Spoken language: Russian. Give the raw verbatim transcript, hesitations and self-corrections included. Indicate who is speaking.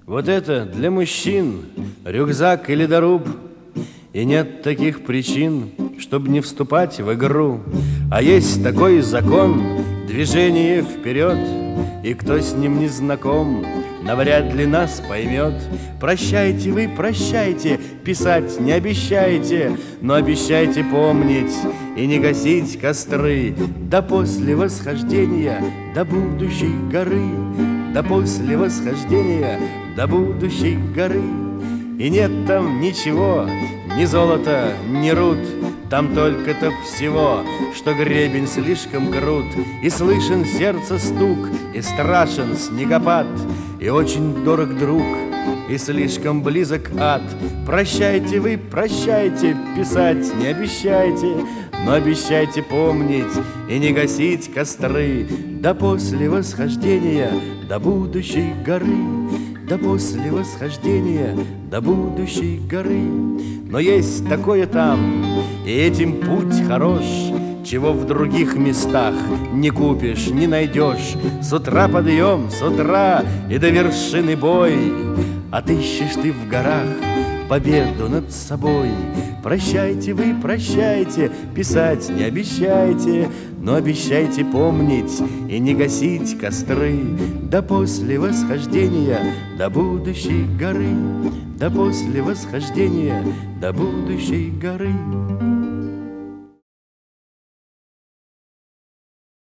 Speaker 1: Вот это для мужчин рюкзак или доруб, и нет таких причин, чтобы не вступать в игру. А есть такой закон — движение вперед, и кто с ним не знаком, навряд ли нас поймет. Прощайте вы, прощайте, писать не обещайте, но обещайте помнить и не гасить костры до после восхождения до будущей горы, до после восхождения до будущей горы. И нет там ничего, ни золота, ни руд, там только-то всего, что гребень слишком крут, и слышен сердце стук, и страшен снегопад, и очень дорог друг, и слишком близок ад. Прощайте вы, прощайте, писать не обещайте, но обещайте помнить и не гасить костры до после восхождения до будущей горы, до после восхождения до будущей горы. Но есть такое там, и этим путь хорош, чего в других местах не купишь, не найдешь. С утра подъем, с утра и до вершины бой, отыщешь ты в горах победу над собой. Прощайте вы, прощайте, писать не обещайте, но обещайте помнить и не гасить костры до после восхождения до будущей горы, до после восхождения до будущей горы.